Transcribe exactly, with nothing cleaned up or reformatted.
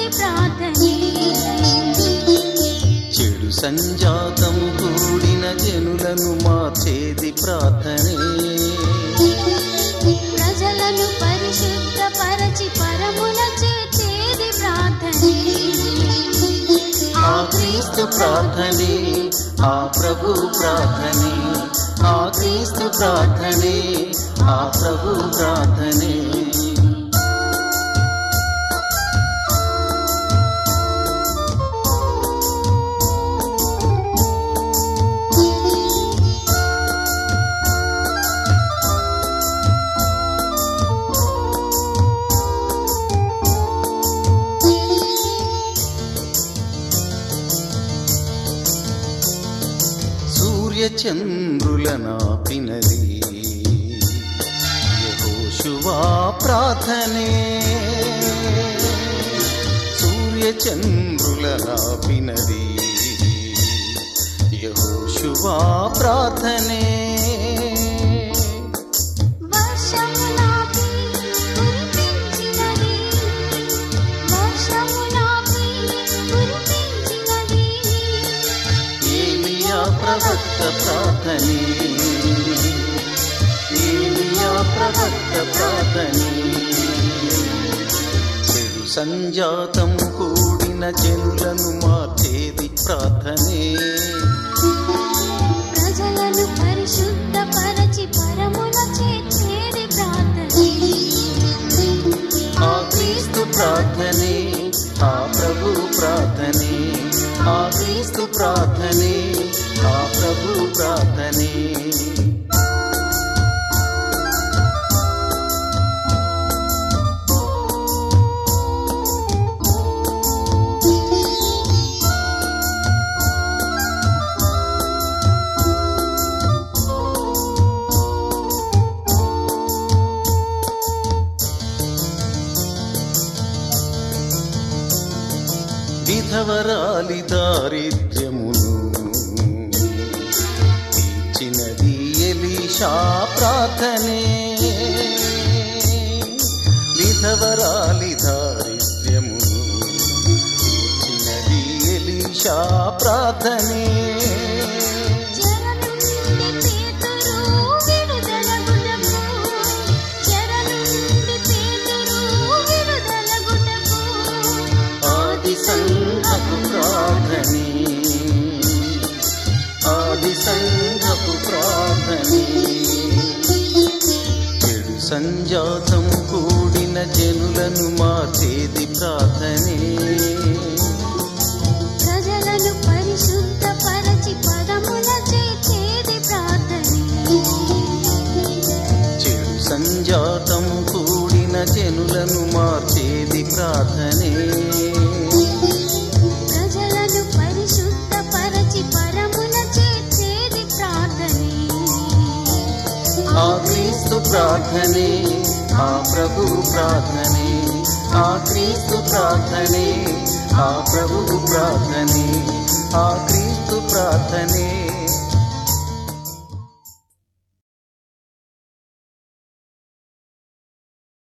ప్రార్థనే చెడు సంజాతము కూడిన జనులను మార్చేది ప్రార్థనే ప్రజలను పరిశుద్ధ పరచి పరమున చేర్చేది ప్రార్థనే ఆ క్రీస్తు ప్రార్థనే ఆ ప్రభు ప్రార్థనే ఆ క్రీస్తు ప్రార్థనే ఆ ప్రభు ప్రార్థనే చంద్రులనాపినది యెహోషువా ప్రార్థనే సూర్య చంద్రులనాపినది యెహోషువా ప్రార్థనే ప్రవక్త ప్రార్థనే ఏలియా ప్రవక్త ప్రార్థనే చెడు సంజాతము కూడిన జనులను మార్చేది ప్రార్థనే ప్రజలను పరిశుద్ధ పరచి పరమున చేర్చేది ప్రార్థనే ఆ క్రీస్తు ప్రార్థనే ఆ ప్రభు ప్రార్థనే ఆ క్రీస్తు ప్రార్థనే ఆ ప్రభు ప్రార్థనే విధవరాలి దారిద్ర్యమును తీర్చినది ఎలీషా ప్రార్థనే విధవరాలి దారిద్ర్యమును తీర్చినది ఎలీషా ప్రార్థనే సంఘపు ప్రార్థనే ఆది సంఘపు ప్రార్థనే చెడు సంజాతము కూడిన జనులను మార్చేది ప్రార్థనే ప్రజలను పరిశుద్ధ పరచి పదమున చేర్చేది ప్రార్థనే చెడు సంజాతము కూడిన జనులను మార్చేది ప్రార్థనే ఆ క్రీస్తు ప్రార్థనే ఆ ప్రభు ప్రార్థనే ఆ క్రీస్తు ప్రార్థనే ఆ ప్రభు ప్రార్థనే ఆ క్రీస్తు ప్రార్థనే